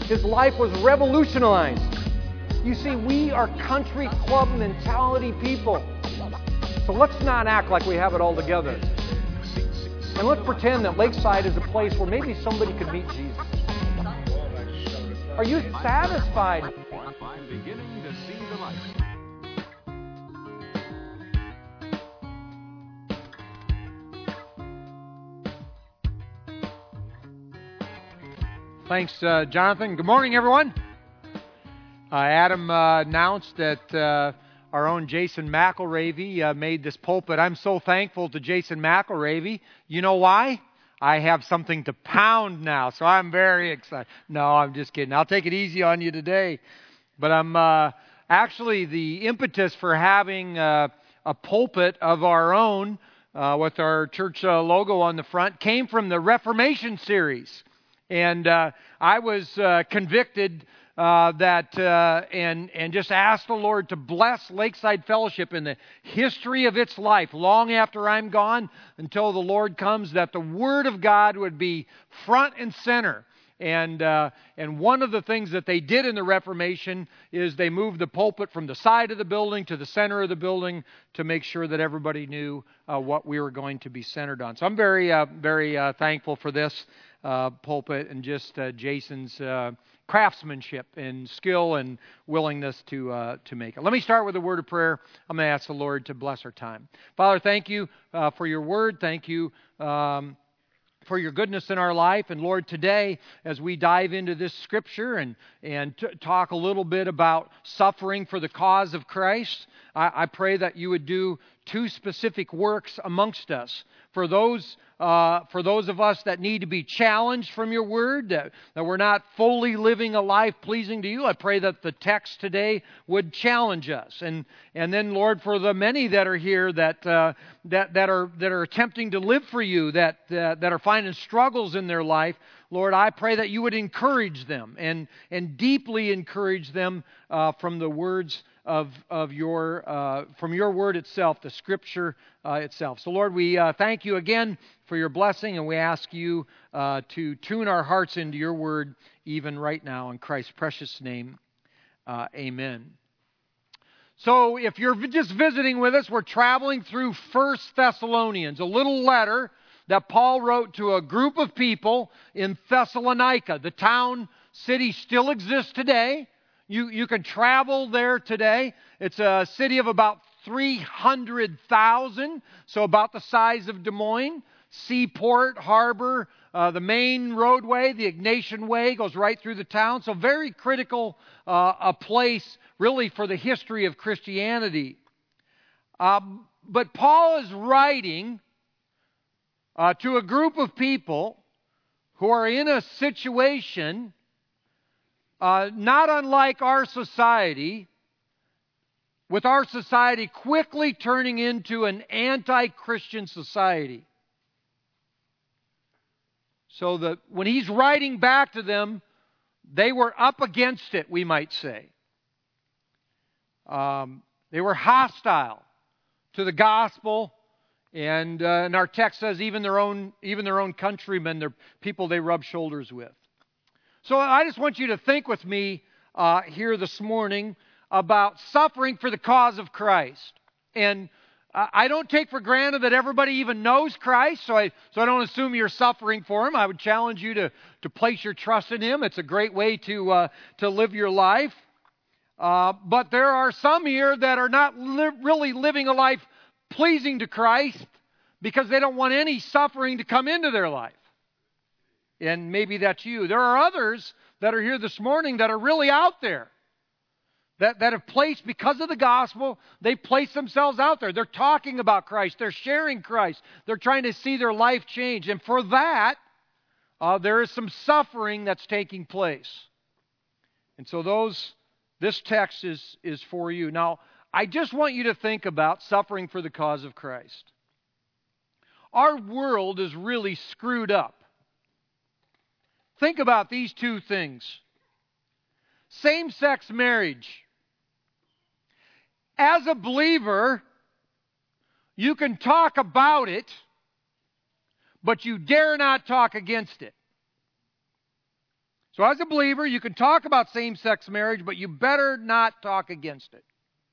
His life was revolutionized. You see, we are country club mentality people. So let's not act like we have it all together. And let's pretend that Lakeside is a place where maybe somebody could meet Jesus. Are you satisfied? I'm beginning to see the light. Thanks, Jonathan. Good morning, everyone. Adam announced that our own Jason McElravy made this pulpit. I'm so thankful to Jason McElravy. You know why? I have something to pound now, so I'm very excited. No, I'm just kidding. I'll take it easy on you today. But I'm actually the impetus for having a pulpit of our own with our church logo on the front came from the Reformation series. And I was convicted and just asked the Lord to bless Lakeside Fellowship in the history of its life, long after I'm gone, until the Lord comes, that the Word of God would be front and center. And one of the things that they did in the Reformation is they moved the pulpit from the side of the building to the center of the building to make sure that everybody knew what we were going to be centered on. So I'm very thankful for this pulpit and just Jason's craftsmanship and skill and willingness to make it. Let me start with a word of prayer. I'm going to ask the Lord to bless our time. Father, thank you for your word. Thank you for your goodness in our life. And Lord, today, as we dive into this scripture and talk a little bit about suffering for the cause of Christ, I pray that you would do two specific works amongst us. For those of us that need to be challenged from your word, that we're not fully living a life pleasing to you, I pray that the text today would challenge us. And then, Lord, for the many that are here that are attempting to live for you, that are finding struggles in their life, Lord, I pray that you would encourage them and deeply encourage them from the words of your from your word itself, the Scripture itself. So, Lord, we thank you again for your blessing, and we ask you to tune our hearts into your word even right now in Christ's precious name. Amen. So, if you're just visiting with us, we're traveling through 1 Thessalonians, a little letter that Paul wrote to a group of people in Thessalonica. The town, city still exists today. You can travel there today. It's a city of about 300,000, so about the size of Des Moines. Seaport, harbor, the main roadway, the Ignatian Way, goes right through the town. So very critical a place, really, for the history of Christianity. But Paul is writing to a group of people who are in a situation not unlike our society, with our society quickly turning into an anti-Christian society. So that when he's writing back to them, they were up against it, we might say. They were hostile to the gospel, and our text says even their own countrymen, they're people they rub shoulders with. So I just want you to think with me here this morning about suffering for the cause of Christ. And I don't take for granted that everybody even knows Christ, so I don't assume you're suffering for Him. I would challenge you to place your trust in Him. It's a great way to live your life. But there are some here that are not really living a life pleasing to Christ because they don't want any suffering to come into their life. And maybe that's you. There are others that are here this morning that are really out there. That have placed, because of the gospel, they place themselves out there. They're talking about Christ. They're sharing Christ. They're trying to see their life change. And for that, there is some suffering that's taking place. And so this text is for you. Now, I just want you to think about suffering for the cause of Christ. Our world is really screwed up. Think about these two things. Same-sex marriage. As a believer, you can talk about it, but you dare not talk against it. So as a believer, you can talk about same-sex marriage, but you better not talk against it.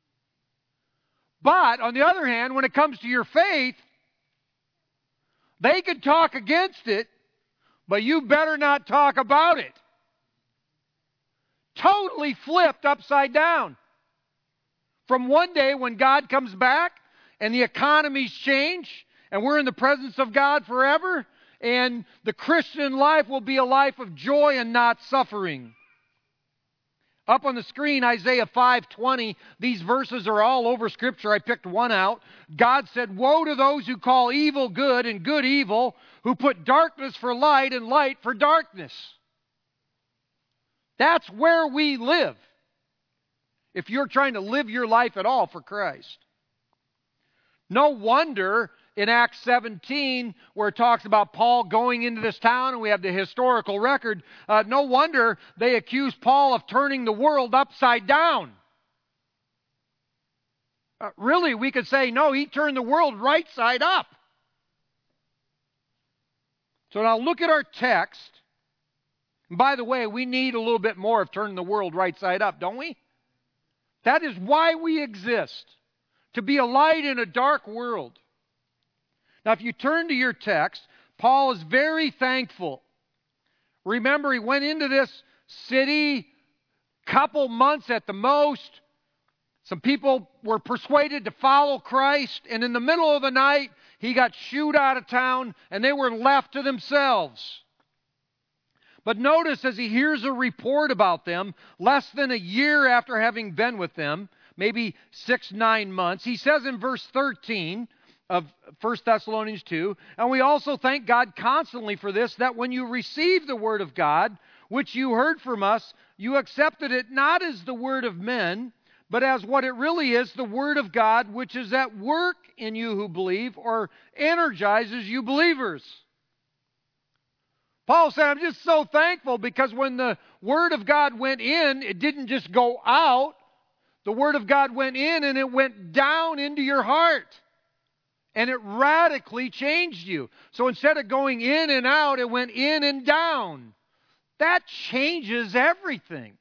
But, on the other hand, when it comes to your faith, they can talk against it, but you better not talk about it. Totally flipped upside down. From one day when God comes back and the economies change and we're in the presence of God forever, and the Christian life will be a life of joy and not suffering. Up on the screen, Isaiah 5:20. These verses are all over Scripture. I picked one out. God said, "Woe to those who call evil good and good evil, who put darkness for light and light for darkness." That's where we live, if you're trying to live your life at all for Christ. No wonder in Acts 17, where it talks about Paul going into this town, and we have the historical record, no wonder they accuse Paul of turning the world upside down. Really, we could say, no, he turned the world right side up. So now look at our text. And by the way, we need a little bit more of turning the world right side up, don't we? That is why we exist, to be a light in a dark world. Now, if you turn to your text, Paul is very thankful. Remember, he went into this city couple months at the most. Some people were persuaded to follow Christ, and in the middle of the night, he got shooed out of town, and they were left to themselves. But notice, as he hears a report about them, less than a year after having been with them, maybe 6-9 months, he says in verse 13 of 1 Thessalonians 2, "And we also thank God constantly for this, that when you received the word of God, which you heard from us, you accepted it not as the word of men, but as what it really is, the word of God, which is at work in you who believe, or energizes you believers." Paul said, I'm just so thankful because when the Word of God went in, it didn't just go out. The Word of God went in and it went down into your heart. And it radically changed you. So instead of going in and out, it went in and down. That changes everything.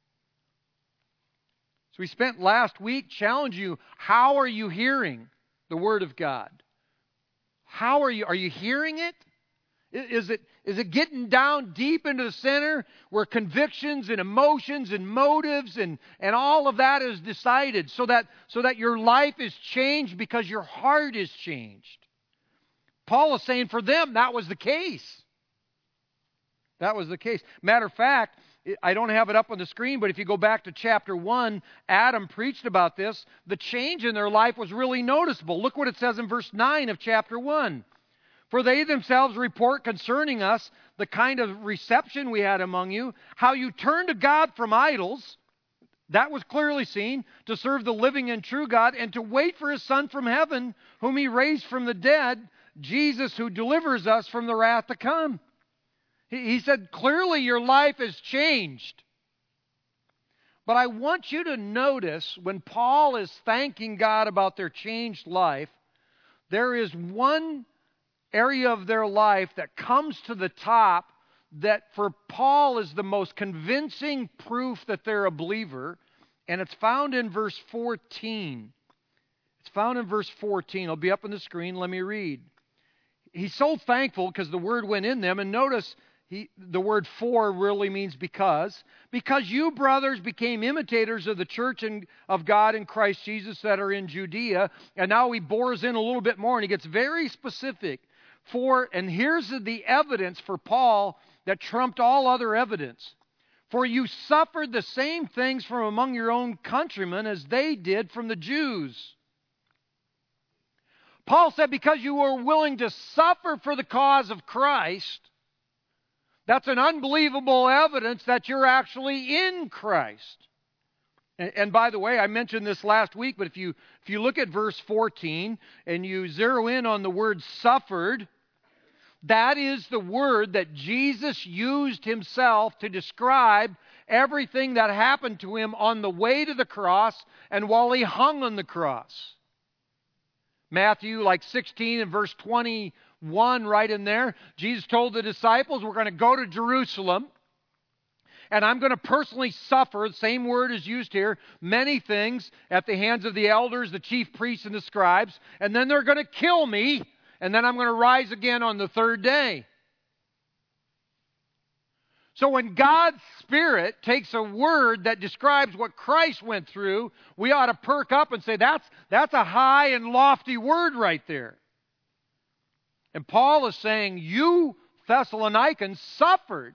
So we spent last week challenging you, how are you hearing the Word of God? How are you hearing it? Is it getting down deep into the center where convictions and emotions and motives and all of that is decided so that your life is changed because your heart is changed? Paul is saying for them that was the case. That was the case. Matter of fact, I don't have it up on the screen, but if you go back to chapter 1, Adam preached about this. The change in their life was really noticeable. Look what it says in verse 9 of chapter 1. "For they themselves report concerning us the kind of reception we had among you, how you turned to God from idols," that was clearly seen, "to serve the living and true God, and to wait for His Son from heaven, whom He raised from the dead, Jesus, who delivers us from the wrath to come." He said, clearly your life has changed. But I want you to notice when Paul is thanking God about their changed life, there is one area of their life that comes to the top that for Paul is the most convincing proof that they're a believer, and it's found in verse 14. It's found in verse 14. It'll be up on the screen. Let me read. He's so thankful because the word went in them, and notice the word "for" really means because you, brothers, became imitators of the church and of God in Christ Jesus that are in Judea. And now he bores in a little bit more, and he gets very specific. And here's the evidence for Paul that trumped all other evidence. "For you suffered the same things from among your own countrymen as they did from the Jews." Paul said because you were willing to suffer for the cause of Christ, that's an unbelievable evidence that you're actually in Christ. And by the way, I mentioned this last week, but if you look at verse 14 and you zero in on the word "suffered," that is the word that Jesus used himself to describe everything that happened to him on the way to the cross and while he hung on the cross. Matthew 16 and verse 21, right in there, Jesus told the disciples, we're going to go to Jerusalem. and I'm going to personally suffer, the same word is used here, many things at the hands of the elders, the chief priests, and the scribes, and then they're going to kill me, and then I'm going to rise again on the third day. So when God's Spirit takes a word that describes what Christ went through, we ought to perk up and say, that's a high and lofty word right there. And Paul is saying, you Thessalonians suffered.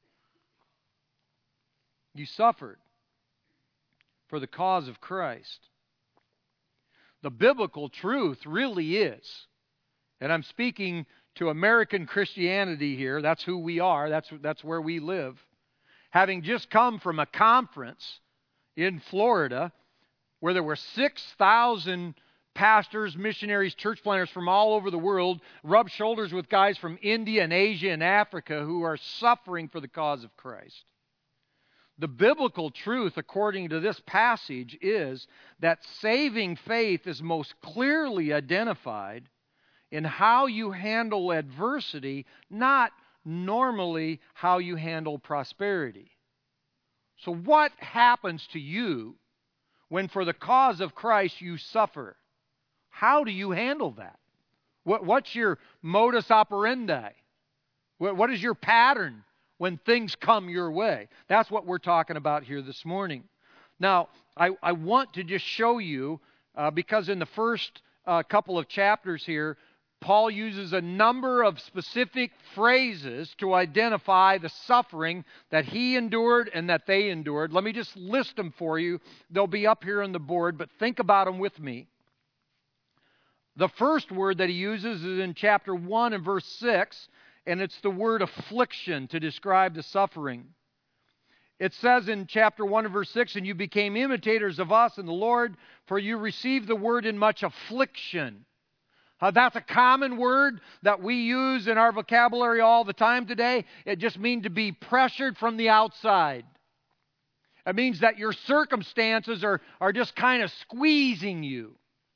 You suffered for the cause of Christ. The biblical truth really is, and I'm speaking to American Christianity here, that's who we are, that's where we live. Having just come from a conference in Florida where there were 6,000 pastors, missionaries, church planters from all over the world, rubbed shoulders with guys from India and Asia and Africa who are suffering for the cause of Christ. The biblical truth, according to this passage, is that saving faith is most clearly identified in how you handle adversity, not normally how you handle prosperity. So what happens to you when for the cause of Christ you suffer? How do you handle that? What's your modus operandi? What is your pattern when things come your way? That's what we're talking about here this morning. Now, I want to just show you, because in the first couple of chapters here, Paul uses a number of specific phrases to identify the suffering that he endured and that they endured. Let me just list them for you. They'll be up here on the board, but think about them with me. The first word that he uses is in chapter 1 and verse 6, and it's the word affliction to describe the suffering. It says in chapter 1 and verse 6, and you became imitators of us and the Lord, for you received the word in much affliction. That's a common word that we use in our vocabulary all the time today. It just means to be pressured from the outside. It means that your circumstances are just kind of squeezing you.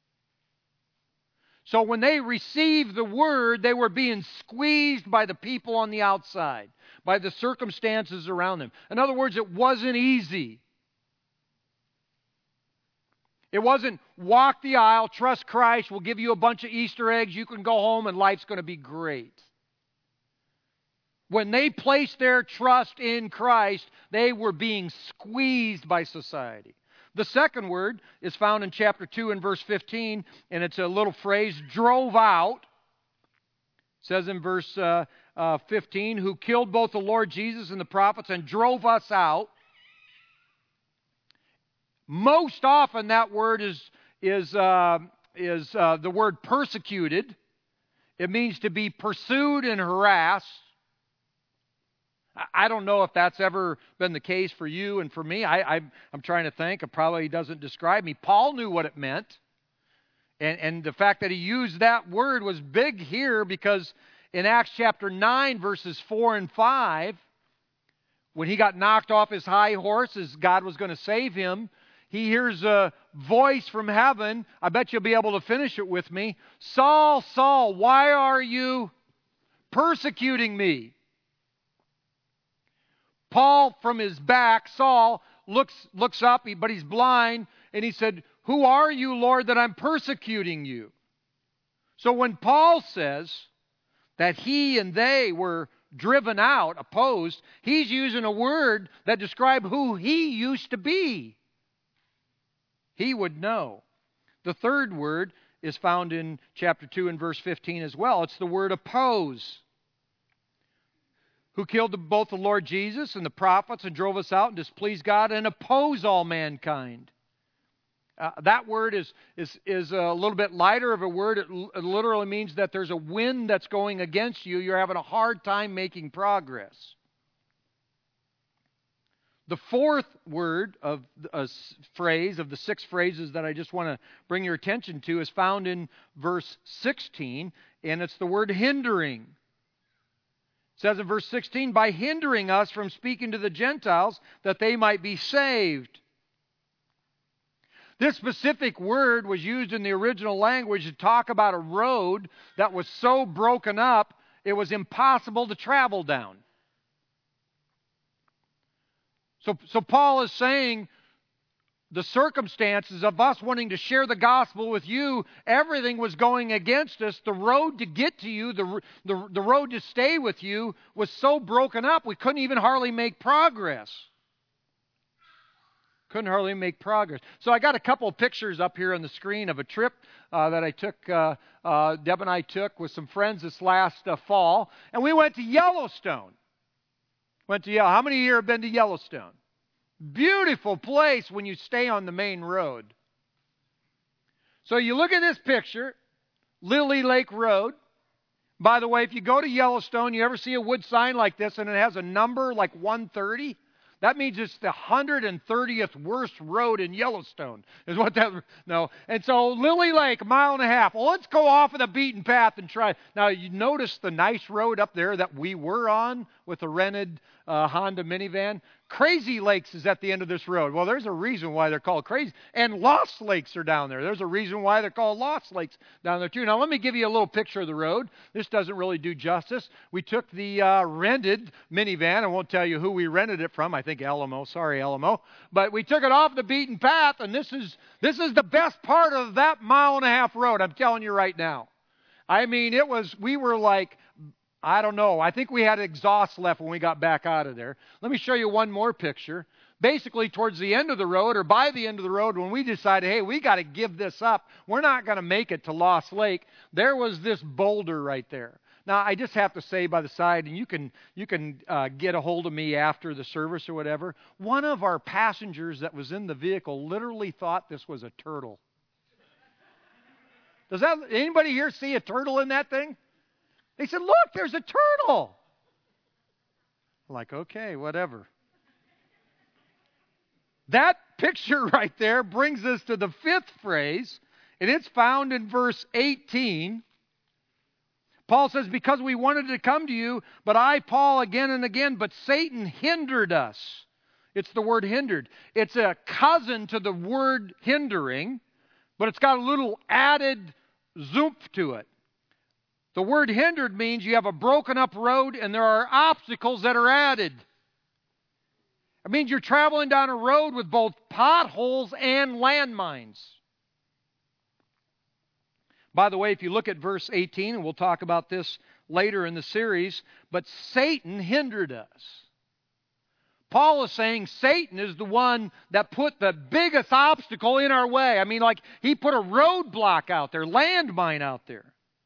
So when they received the word, they were being squeezed by the people on the outside, by the circumstances around them. In other words, it wasn't easy. It wasn't walk the aisle, trust Christ, we'll give you a bunch of Easter eggs, you can go home and life's going to be great. When they placed their trust in Christ, they were being squeezed by society. The second word is found in chapter 2 and verse 15, and it's a little phrase, drove out. It says in verse 15, who killed both the Lord Jesus and the prophets and drove us out. Most often that word is the word persecuted. It means to be pursued and harassed. I don't know if that's ever been the case for you and for me. I'm trying to think. It probably doesn't describe me. Paul knew what it meant. And the fact that he used that word was big here because in Acts chapter 9, verses 4 and 5, when he got knocked off his high horse as God was going to save him, he hears a voice from heaven. I bet you'll be able to finish it with me. Saul, Saul, why are you persecuting me? Paul, from his back, Saul, looks up, but he's blind, and he said, who are you, Lord, that I'm persecuting you? So when Paul says that he and they were driven out, opposed, he's using a word that describes who he used to be. He would know. The third word is found in chapter 2 and verse 15 as well. It's the word oppose. Who killed both the Lord Jesus and the prophets and drove us out and displeased God and oppose all mankind. That word is a little bit lighter of a word. It literally means that there's a wind that's going against you. You're having a hard time making progress. The fourth word of a phrase of the six phrases that I just want to bring your attention to is found in verse 16, and it's the word hindering. It says in verse 16, by hindering us from speaking to the Gentiles that they might be saved. This specific word was used in the original language to talk about a road that was so broken up it was impossible to travel down. So Paul is saying the circumstances of us wanting to share the gospel with you, everything was going against us. The road to get to you, the road to stay with you was so broken up, we couldn't even hardly make progress. Couldn't hardly make progress. So I got a couple of pictures up here on the screen of a trip that I took, Deb and I took with some friends this last fall. And we went to Yellowstone. How many of you have been to Yellowstone? Beautiful place when you stay on the main road. So you look at this picture, Lily Lake Road. By the way, if you go to Yellowstone, you ever see a wood sign like this and it has a number like 130? That means it's the 130th worst road in Yellowstone, is what that, no. And so Lily Lake, 1.5 miles. Well, let's go off of the beaten path and try. Now, you notice the nice road up there that we were on with a rented Honda minivan. Crazy Lakes is at the end of this road. Well, there's a reason why they're called Crazy. And Lost Lakes are down there. There's a reason why they're called Lost Lakes down there, too. Now, let me give you a little picture of the road. This doesn't really do justice. We took the rented minivan. I won't tell you who we rented it from. I think Alamo. Sorry, Alamo. But we took it off the beaten path, and this is the best part of that 1.5 mile road. I'm telling you right now. I mean, we were like, I don't know. I think we had exhaust left when we got back out of there. Let me show you one more picture. Basically, towards the end of the road, or by the end of the road, when we decided, hey, we got to give this up. We're not going to make it to Lost Lake. There was this boulder right there. Now, I just have to say by the side, and you can get a hold of me after the service or whatever. One of our passengers that was in the vehicle literally thought this was a turtle. Does anybody here see a turtle in that thing? They said, look, there's a turtle. I'm like, okay, whatever. That picture right there brings us to the fifth phrase, and it's found in verse 18. Paul says, because we wanted to come to you, but I, Paul, again and again, but Satan hindered us. It's the word hindered. It's a cousin to the word hindering, but it's got a little added zoomph to it. The word hindered means you have a broken up road and there are obstacles that are added. It means you're traveling down a road with both potholes and landmines. By the way, if you look at verse 18, and we'll talk about this later in the series, but Satan hindered us. Paul is saying Satan is the one that put the biggest obstacle in our way. I mean, like he put a roadblock out there, landmine out there.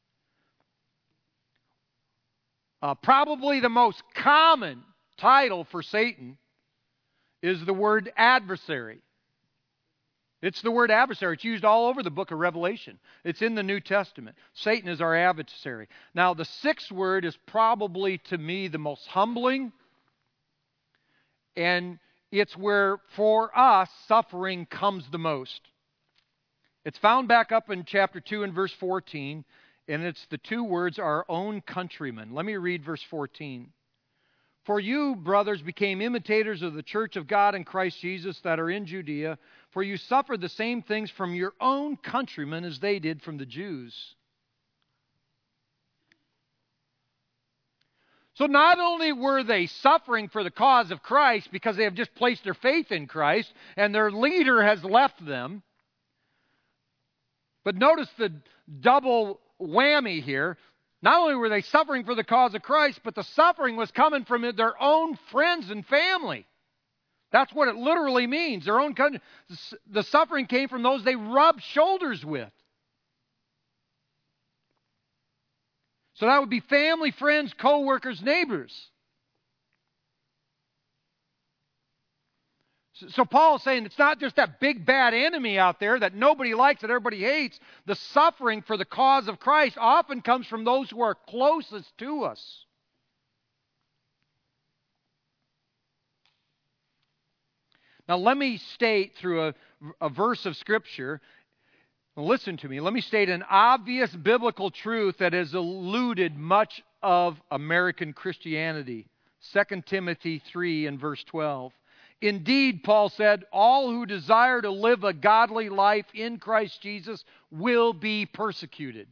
Probably the most common title for Satan is the word adversary. It's the word adversary. It's used all over the book of Revelation. It's in the New Testament. Satan is our adversary. Now, the sixth word is probably, to me, the most humbling. And it's where, for us, suffering comes the most. It's found back up in chapter 2 and verse 14. And it's the two words, our own countrymen. Let me read verse 14. For you, brothers, became imitators of the church of God in Christ Jesus that are in Judea, for you suffered the same things from your own countrymen as they did from the Jews. So not only were they suffering for the cause of Christ because they have just placed their faith in Christ and their leader has left them, but notice the double whammy here. Not only were they suffering for the cause of Christ, but the suffering was coming from their own friends and family. That's what it literally means. Their own country. The suffering came from those they rubbed shoulders with. So that would be family, friends, co-workers, neighbors. So Paul is saying it's not just that big bad enemy out there that nobody likes, that everybody hates. The suffering for the cause of Christ often comes from those who are closest to us. Now let me state through a verse of Scripture, listen to me, let me state an obvious biblical truth that has eluded much of American Christianity. 2 Timothy 3 and verse 12. Indeed, Paul said, all who desire to live a godly life in Christ Jesus will be persecuted.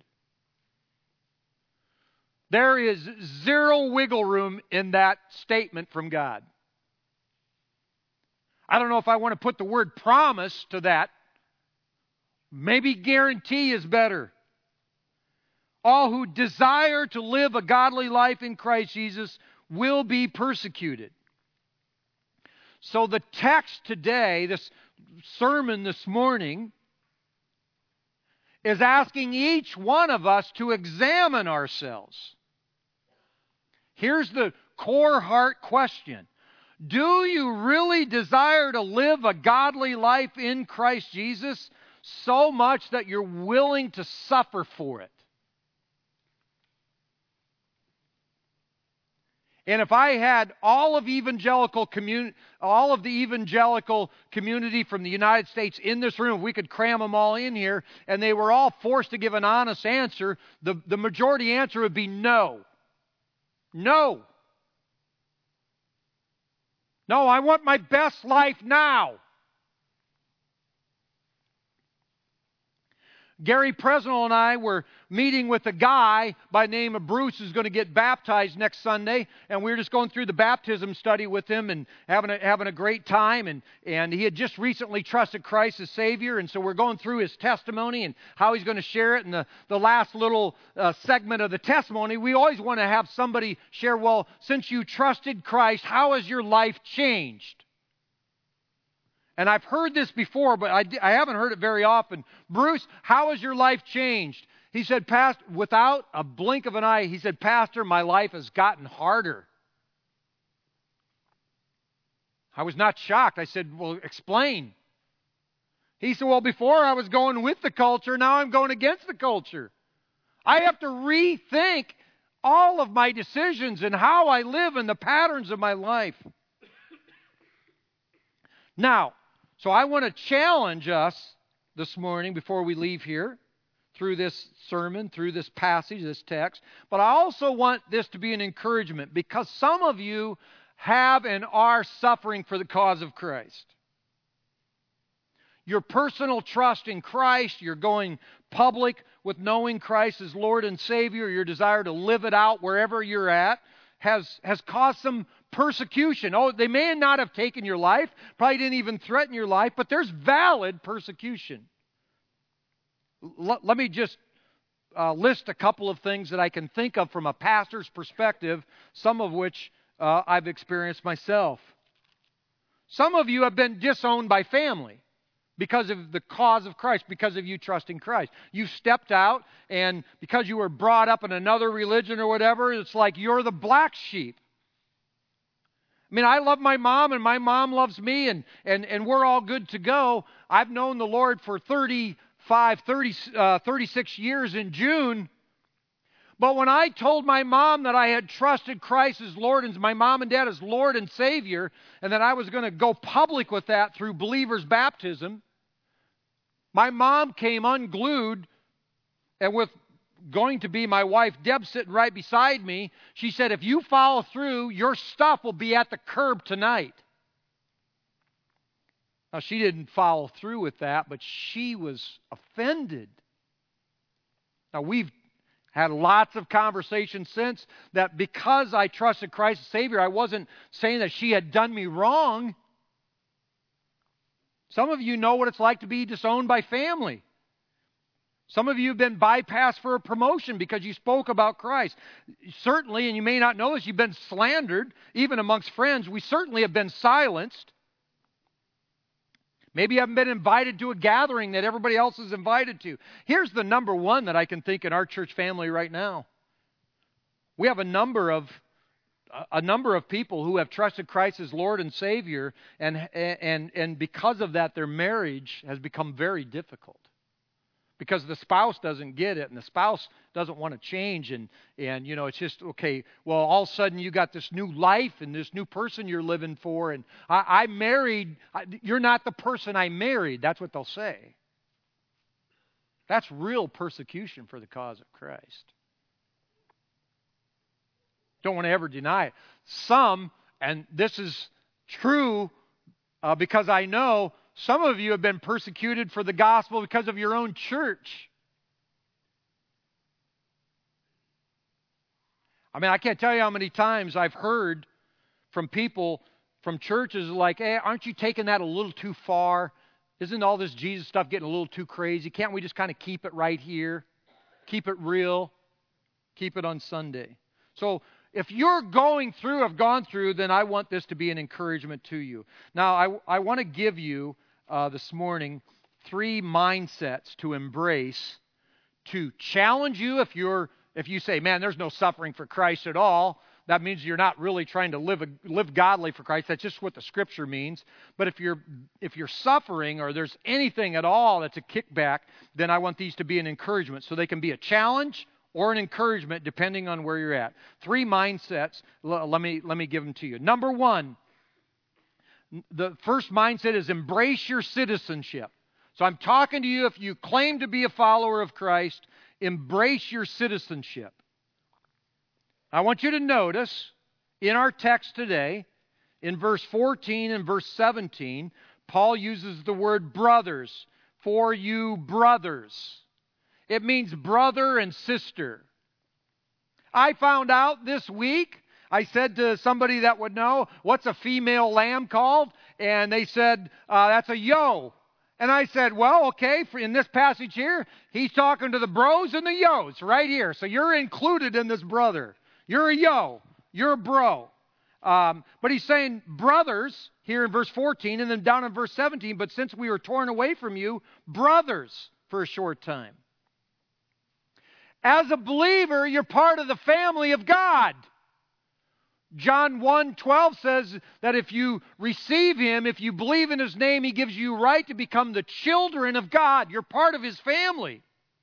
There is zero wiggle room in that statement from God. I don't know if I want to put the word promise to that. Maybe guarantee is better. All who desire to live a godly life in Christ Jesus will be persecuted. So the text today, this sermon this morning, is asking each one of us to examine ourselves. Here's the core heart question. Do you really desire to live a godly life in Christ Jesus so much that you're willing to suffer for it? And if I had all of the evangelical community from the United States in this room, we could cram them all in here, and they were all forced to give an honest answer, the majority answer would be no. No. No, I want my best life now. Gary Presnell and I were meeting with a guy by the name of Bruce who's going to get baptized next Sunday, and we were just going through the baptism study with him and having a great time, and he had just recently trusted Christ as Savior, and so we're going through his testimony and how he's going to share it. In the last little segment of the testimony, we always want to have somebody share, well, since you trusted Christ, how has your life changed? And I've heard this before, but I haven't heard it very often. Bruce, how has your life changed? He said, Pastor, without a blink of an eye, he said, Pastor, my life has gotten harder. I was not shocked. I said, well, explain. He said, well, before I was going with the culture, now I'm going against the culture. I have to rethink all of my decisions and how I live and the patterns of my life. Now, so I want to challenge us this morning before we leave here through this sermon, through this passage, this text. But I also want this to be an encouragement because some of you have and are suffering for the cause of Christ. Your personal trust in Christ, you're going public with knowing Christ as Lord and Savior, your desire to live it out wherever you're at, has caused some persecution. Oh, they may not have taken your life, probably didn't even threaten your life, but there's valid persecution. Let me just list a couple of things that I can think of from a pastor's perspective, some of which I've experienced myself. Some of you have been disowned by family because of the cause of Christ, because of you trusting Christ. You stepped out, and because you were brought up in another religion or whatever, it's like you're the black sheep. I mean, I love my mom, and my mom loves me, and we're all good to go. I've known the Lord for 36 years in June. But when I told my mom that I had trusted Christ as Lord, and my mom and dad as Lord and Savior, and that I was going to go public with that through believers' baptism, my mom came unglued, and with going to be my wife, Deb, sitting right beside me, she said, if you follow through, your stuff will be at the curb tonight. Now, she didn't follow through with that, but she was offended. Now, we've had lots of conversations since that because I trusted Christ as Savior, I wasn't saying that she had done me wrong. Some of you know what it's like to be disowned by family. Some of you have been bypassed for a promotion because you spoke about Christ. Certainly, and you may not know this, you've been slandered, even amongst friends. We certainly have been silenced. Maybe you haven't been invited to a gathering that everybody else is invited to. Here's the number one that I can think in our church family right now. We have a number of people who have trusted Christ as Lord and Savior, and because of that, their marriage has become very difficult. Because the spouse doesn't get it, and the spouse doesn't want to change, and you know, it's just, okay, well, all of a sudden you got this new life and this new person you're living for, and I married, you're not the person I married. That's what they'll say. That's real persecution for the cause of Christ. Don't want to ever deny it. Some, and this is true because I know, some of you have been persecuted for the gospel because of your own church. I mean, I can't tell you how many times I've heard from people from church is like, hey, aren't you taking that a little too far? Isn't all this Jesus stuff getting a little too crazy? Can't we just kind of keep it right here? Keep it real? Keep it on Sunday. So if you're have gone through, then I want this to be an encouragement to you. Now, I want to give you this morning 3 mindsets to embrace to challenge you if you say, man, there's no suffering for Christ at all. That means you're not really trying to live godly for Christ. That's just what the Scripture means. But if you're suffering or there's anything at all that's a kickback, then I want these to be an encouragement. So they can be a challenge or an encouragement depending on where you're at. 3 mindsets. Let me give them to you. Number 1, the first mindset is embrace your citizenship. So I'm talking to you, if you claim to be a follower of Christ, embrace your citizenship. I want you to notice in our text today, in verse 14 and verse 17, Paul uses the word brothers. For you brothers. It means brother and sister. I found out this week, I said to somebody that would know, what's a female lamb called? And they said, that's a ewe. And I said, well, okay, in this passage here, he's talking to the bros and the yos right here. So you're included in this brother. You're a yo. You're a bro. But he's saying brothers here in verse 14 and then down in verse 17, but since we were torn away from you, brothers for a short time. As a believer, you're part of the family of God. John 1:12 says that if you receive Him, if you believe in His name, He gives you right to become the children of God. You're part of His family.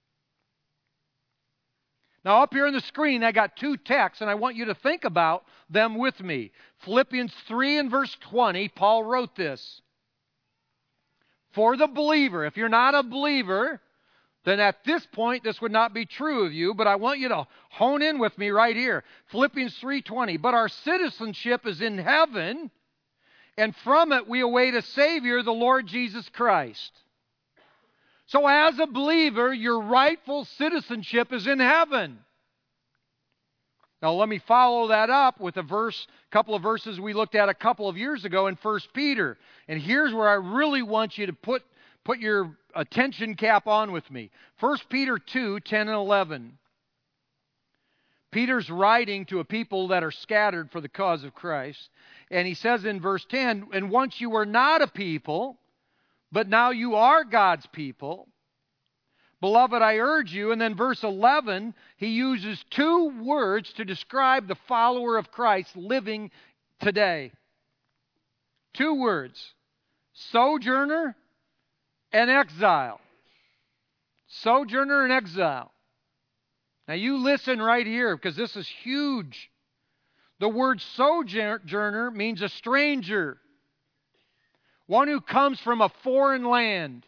Now up here on the screen, I got 2 texts, and I want you to think about them with me. Philippians 3 and verse 20, Paul wrote this. For the believer, if you're not a believer, then at this point this would not be true of you, but I want you to hone in with me right here. Philippians 3:20, but our citizenship is in heaven, and from it we await a Savior, the Lord Jesus Christ. So as a believer, your rightful citizenship is in heaven. Now let me follow that up with a couple of verses we looked at a couple of years ago in 1 Peter. And here's where I really want you to put your attention cap on with me. 1 Peter 2:10 and 11. Peter's writing to a people that are scattered for the cause of Christ. And he says in verse 10, and once you were not a people, but now you are God's people. Beloved, I urge you. And then verse 11, he uses 2 words to describe the follower of Christ living today. 2 words. Sojourner and exile. Sojourner and exile. Now you listen right here because this is huge. The word sojourner means a stranger. One who comes from a foreign land.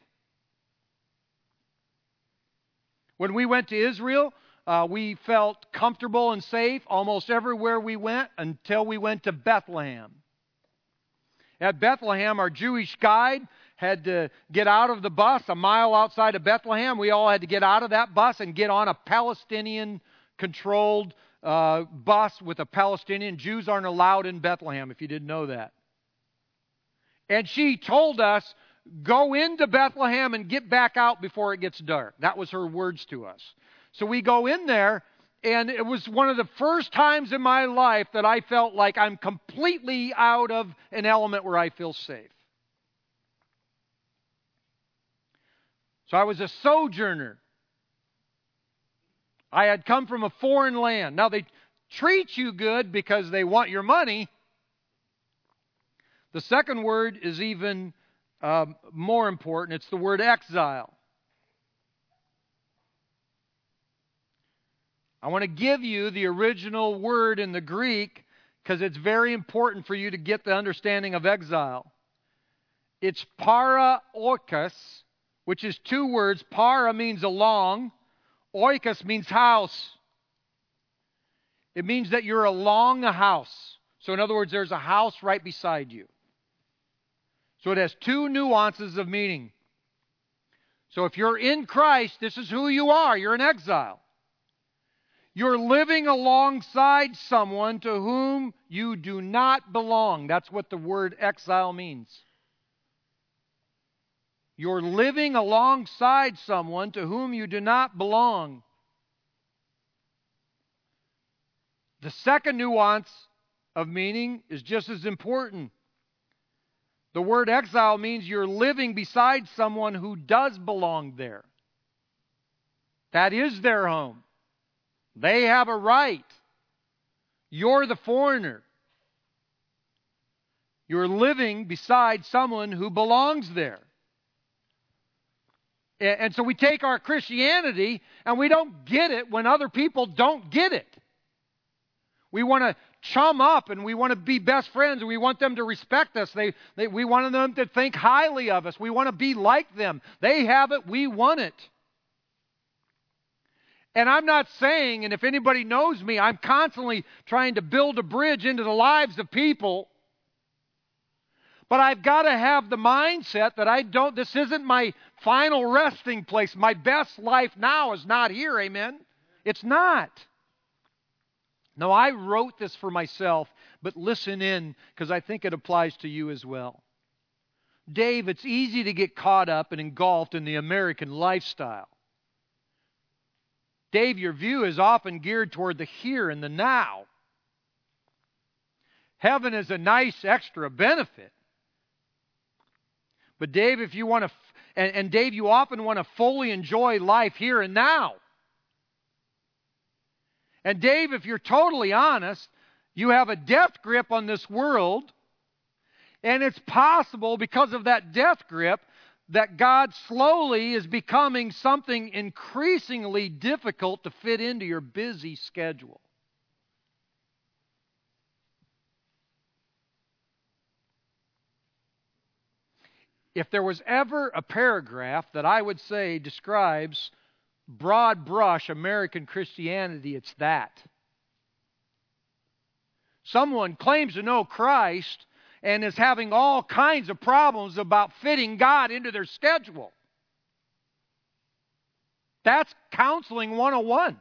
When we went to Israel, we felt comfortable and safe almost everywhere we went until we went to Bethlehem. At Bethlehem, our Jewish guide had to get out of the bus a mile outside of Bethlehem. We all had to get out of that bus and get on a Palestinian-controlled bus with a Palestinian. Jews aren't allowed in Bethlehem, if you didn't know that. And she told us, go into Bethlehem and get back out before it gets dark. That was her words to us. So we go in there, and it was one of the first times in my life that I felt like I'm completely out of an element where I feel safe. So I was a sojourner. I had come from a foreign land. Now they treat you good because they want your money. The second word is even more important. It's the word exile. I want to give you the original word in the Greek because it's very important for you to get the understanding of exile. It's para-oikos, which is 2 words. Para means along. Oikos means house. It means that you're along a house. So in other words, there's a house right beside you. So it has 2 nuances of meaning. So if you're in Christ, this is who you are. You're in exile. You're living alongside someone to whom you do not belong. That's what the word exile means. You're living alongside someone to whom you do not belong. The second nuance of meaning is just as important. The word exile means you're living beside someone who does belong there. That is their home. They have a right. You're the foreigner. You're living beside someone who belongs there. And so we take our Christianity and we don't get it when other people don't get it. We want to chum up and we want to be best friends and we want them to respect us. We want them to think highly of us. We want to be like them. They have it, we want it. And I'm not saying, and if anybody knows me, I'm constantly trying to build a bridge into the lives of people. But I've got to have the mindset that this isn't my final resting place. My best life now is not here, amen? It's not. Now, I wrote this for myself, but listen in, because I think it applies to you as well. Dave, it's easy to get caught up and engulfed in the American lifestyle. Dave, your view is often geared toward the here and the now. Heaven is a nice extra benefit. But Dave, if you want to, and Dave, you often want to fully enjoy life here and now. And Dave, if you're totally honest, you have a death grip on this world, and it's possible because of that death grip that God slowly is becoming something increasingly difficult to fit into your busy schedule. If there was ever a paragraph that I would say describes broad brush American Christianity, it's that. Someone claims to know Christ and is having all kinds of problems about fitting God into their schedule. That's counseling 101.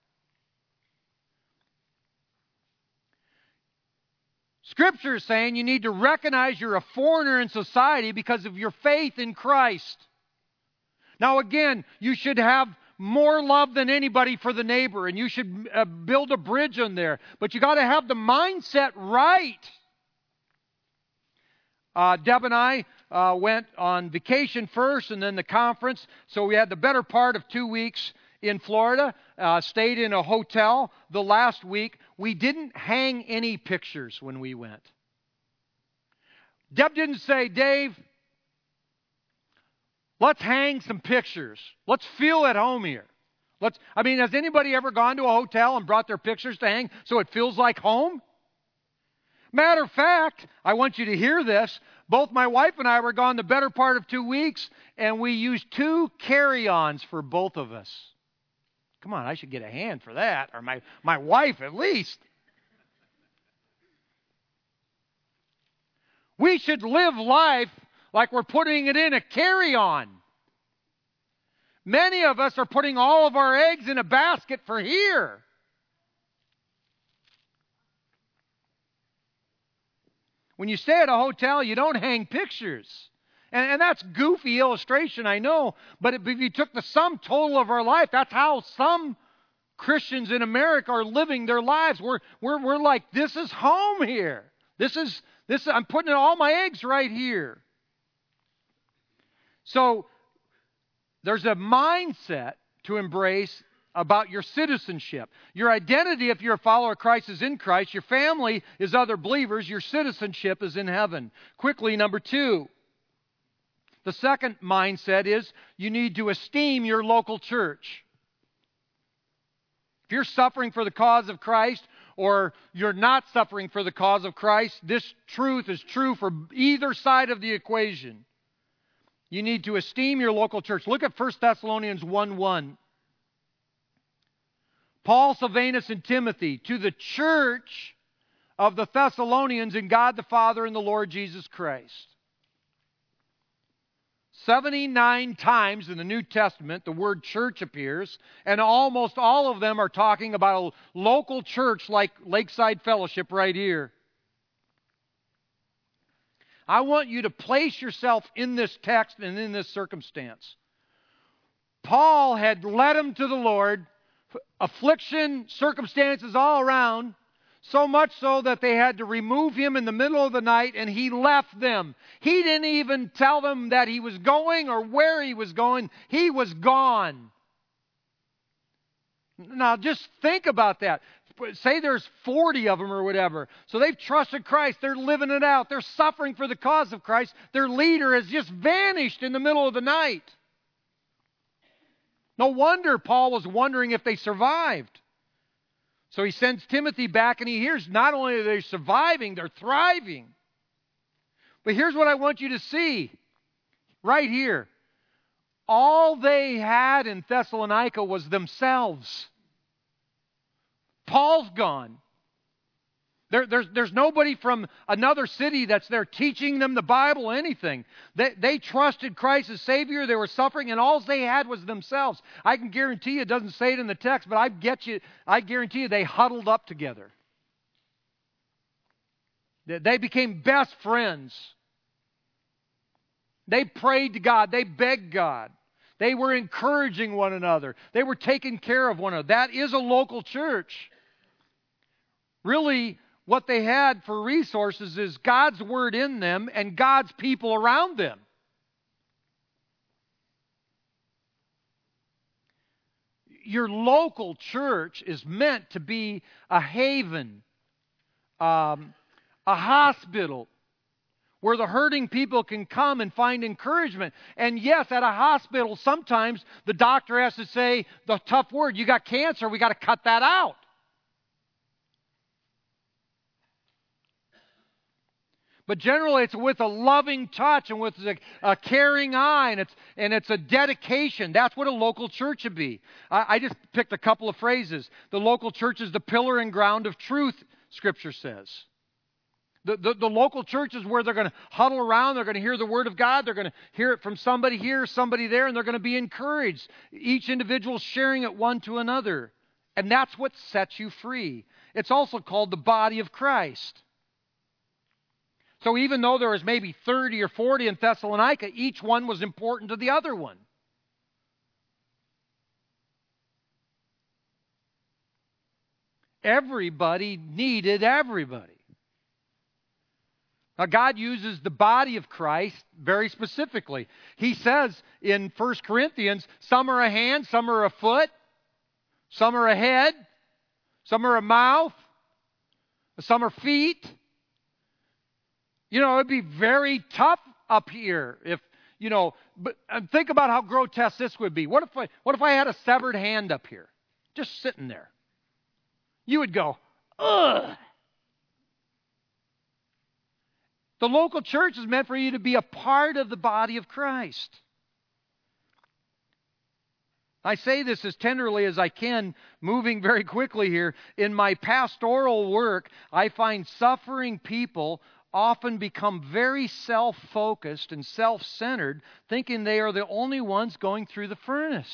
Scripture is saying you need to recognize you're a foreigner in society because of your faith in Christ. Now again, you should have more love than anybody for the neighbor, and you should build a bridge on there. But you got to have the mindset right. Deb and I went on vacation first and then the conference. So we had the better part of 2 weeks in Florida, stayed in a hotel. The last week, we didn't hang any pictures when we went. Deb didn't say, Dave, let's hang some pictures. Let's feel at home here. Has anybody ever gone to a hotel and brought their pictures to hang so it feels like home? Matter of fact, I want you to hear this. Both my wife and I were gone the better part of 2 weeks, and we used 2 carry-ons for both of us. Come on, I should get a hand for that, or my wife at least. We should live life like we're putting it in a carry-on. Many of us are putting all of our eggs in a basket for here. When you stay at a hotel, you don't hang pictures. And that's goofy illustration, I know. But if you took the sum total of our life, that's how some Christians in America are living their lives. We're like, this is home here. I'm putting all my eggs right here. So there's a mindset to embrace about your citizenship. Your identity, if you're a follower of Christ, is in Christ. Your family is other believers. Your citizenship is in heaven. Quickly, number 2. The second mindset is you need to esteem your local church. If you're suffering for the cause of Christ or you're not suffering for the cause of Christ, this truth is true for either side of the equation. You need to esteem your local church. Look at 1 Thessalonians 1:1. Paul, Silvanus, and Timothy, to the church of the Thessalonians in God the Father and the Lord Jesus Christ. 79 times in the New Testament the word church appears, and almost all of them are talking about a local church like Lakeside Fellowship right here. I want you to place yourself in this text and in this circumstance. Paul had led them to the Lord, affliction, circumstances all around, so much so that they had to remove him in the middle of the night, and he left them. He didn't even tell them that he was going or where he was going. He was gone. Now, just think about that. Say there's 40 of them or whatever. So they've trusted Christ. They're living it out. They're suffering for the cause of Christ. Their leader has just vanished in the middle of the night. No wonder Paul was wondering if they survived. So he sends Timothy back, and he hears not only are they surviving, they're thriving. But here's what I want you to see right here. All they had in Thessalonica was themselves. Paul's gone. There's nobody from another city that's there teaching them the Bible, anything. They trusted Christ as Savior. They were suffering, and all they had was themselves. I can guarantee you, it doesn't say it in the text, but I guarantee you they huddled up together. They became best friends. They prayed to God. They begged God. They were encouraging one another. They were taking care of one another. That is a local church. Really, what they had for resources is God's Word in them and God's people around them. Your local church is meant to be a haven, a hospital, where the hurting people can come and find encouragement. And yes, at a hospital, sometimes the doctor has to say the tough word, you got cancer, we got to cut that out. But generally, it's with a loving touch and with a caring eye, and it's a dedication. That's what a local church would be. I just picked a couple of phrases. The local church is the pillar and ground of truth, Scripture says. The local church is where they're going to huddle around. They're going to hear the Word of God. They're going to hear it from somebody here, somebody there, and they're going to be encouraged. Each individual sharing it one to another. And that's what sets you free. It's also called the body of Christ. So even though there was maybe 30 or 40 in Thessalonica, each one was important to the other one. Everybody needed everybody. Now, God uses the body of Christ very specifically. He says in 1 Corinthians, some are a hand, some are a foot, some are a head, some are a mouth, some are feet. You know, it'd be very tough up here if, you know, but think about how grotesque this would be. What if I had a severed hand up here, just sitting there? You would go, ugh. The local church is meant for you to be a part of the body of Christ. I say this as tenderly as I can, moving very quickly here. In my pastoral work, I find suffering people often become very self-focused and self-centered, thinking they are the only ones going through the furnace.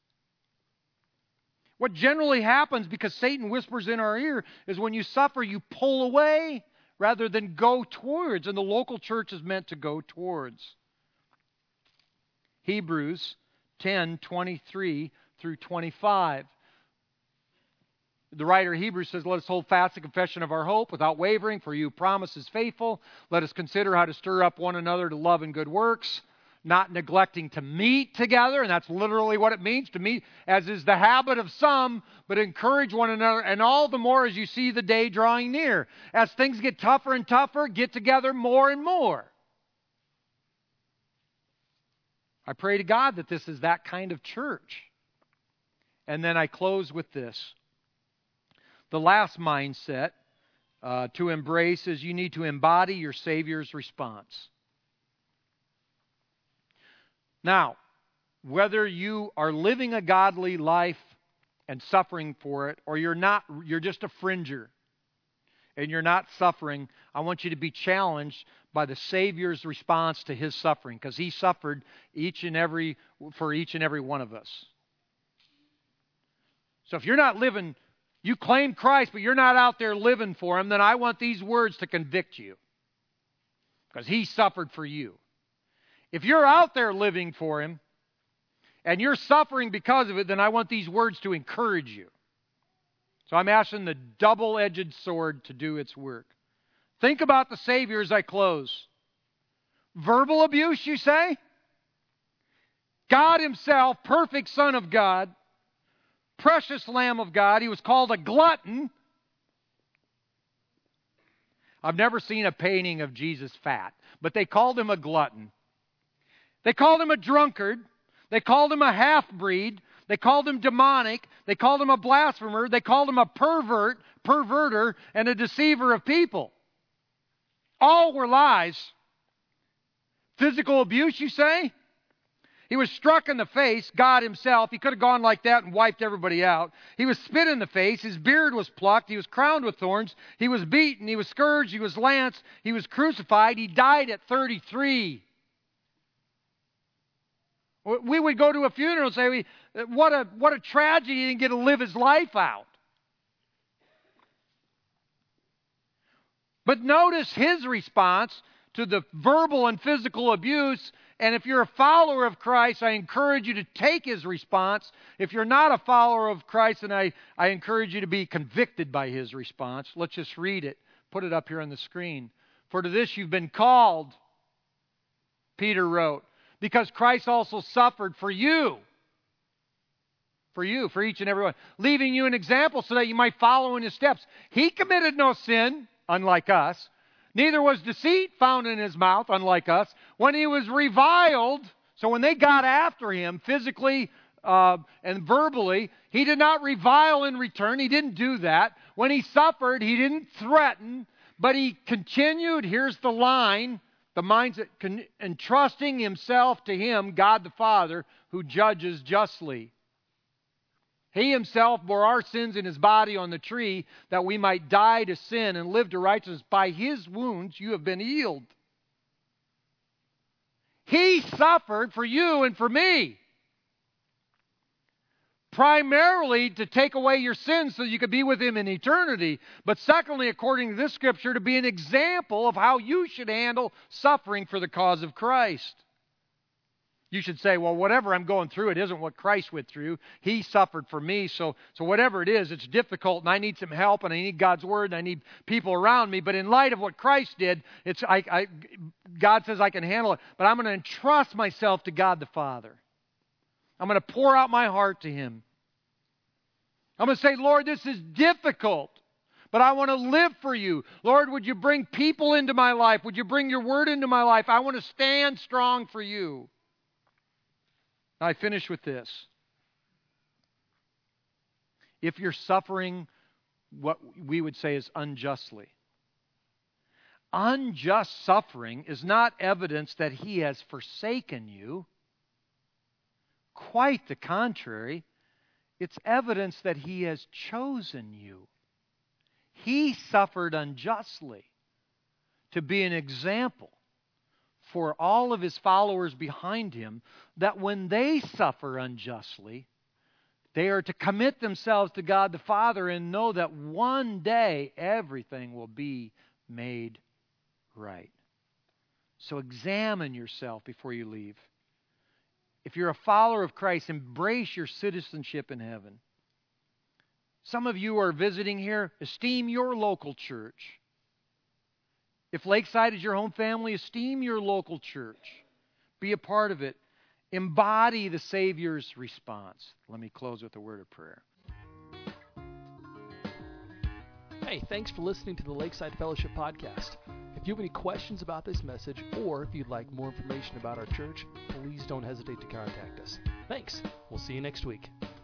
What generally happens, because Satan whispers in our ear, is when you suffer, you pull away rather than go towards. And the local church is meant to go towards. Hebrews 10:23 through 25. The writer of Hebrews says, let us hold fast the confession of our hope without wavering, for you promise is faithful. Let us consider how to stir up one another to love and good works, not neglecting to meet together, and that's literally what it means to meet, as is the habit of some, but encourage one another, and all the more as you see the day drawing near. As things get tougher and tougher, get together more and more. I pray to God that this is that kind of church. And then I close with this. The last mindset to embrace is you need to embody your Savior's response. Now, whether you are living a godly life and suffering for it, or you're not, you're just a fringer and you're not suffering, I want you to be challenged by the Savior's response to His suffering, because He suffered for each and every one of us. So if you're not living, you claim Christ, but you're not out there living for Him, then I want these words to convict you, because He suffered for you. If you're out there living for Him, and you're suffering because of it, then I want these words to encourage you. So I'm asking the double-edged sword to do its work. Think about the Savior as I close. Verbal abuse, you say? God Himself, perfect Son of God, precious Lamb of God, He was called a glutton. I've never seen a painting of Jesus fat, but they called Him a glutton. They called Him a drunkard. They called Him a half-breed. They called Him demonic. They called Him a blasphemer. They called Him a perverter, and a deceiver of people. All were lies. Physical abuse, you say? He was struck in the face, God Himself. He could have gone like that and wiped everybody out. He was spit in the face. His beard was plucked. He was crowned with thorns. He was beaten. He was scourged. He was lanced. He was crucified. He died at 33. We would go to a funeral and say, what a tragedy, he didn't get to live his life out. But notice His response to the verbal and physical abuse. And if you're a follower of Christ, I encourage you to take His response. If you're not a follower of Christ, then I encourage you to be convicted by His response. Let's just read it. Put it up here on the screen. For to this you've been called, Peter wrote, because Christ also suffered for you. For each and every one. Leaving you an example so that you might follow in His steps. He committed no sin, unlike us. Neither was deceit found in His mouth, unlike us. When He was reviled, so when they got after Him physically and verbally, He did not revile in return. He didn't do that. When He suffered, He didn't threaten, but He continued, here's the line, the mindset, entrusting Himself to Him, God the Father, who judges justly. He Himself bore our sins in His body on the tree, that we might die to sin and live to righteousness. By His wounds you have been healed. He suffered for you and for me. Primarily to take away your sins so you could be with Him in eternity. But secondly, according to this Scripture, to be an example of how you should handle suffering for the cause of Christ. You should say, well, whatever I'm going through, it isn't what Christ went through. He suffered for me, so whatever it is, it's difficult, and I need some help, and I need God's Word, and I need people around me. But in light of what Christ did, God says I can handle it, but I'm going to entrust myself to God the Father. I'm going to pour out my heart to Him. I'm going to say, Lord, this is difficult, but I want to live for You. Lord, would You bring people into my life? Would You bring Your Word into my life? I want to stand strong for You. I finish with this. If you're suffering what we would say is unjustly, unjust suffering is not evidence that He has forsaken you. Quite the contrary. It's evidence that He has chosen you. He suffered unjustly to be an example for all of His followers behind Him, that when they suffer unjustly, they are to commit themselves to God the Father and know that one day everything will be made right. So examine yourself before you leave. If you're a follower of Christ, embrace your citizenship in heaven. Some of you are visiting here, esteem your local church. If Lakeside is your home family, esteem your local church. Be a part of it. Embody the Savior's response. Let me close with a word of prayer. Hey, thanks for listening to the Lakeside Fellowship Podcast. If you have any questions about this message, or if you'd like more information about our church, please don't hesitate to contact us. Thanks. We'll see you next week.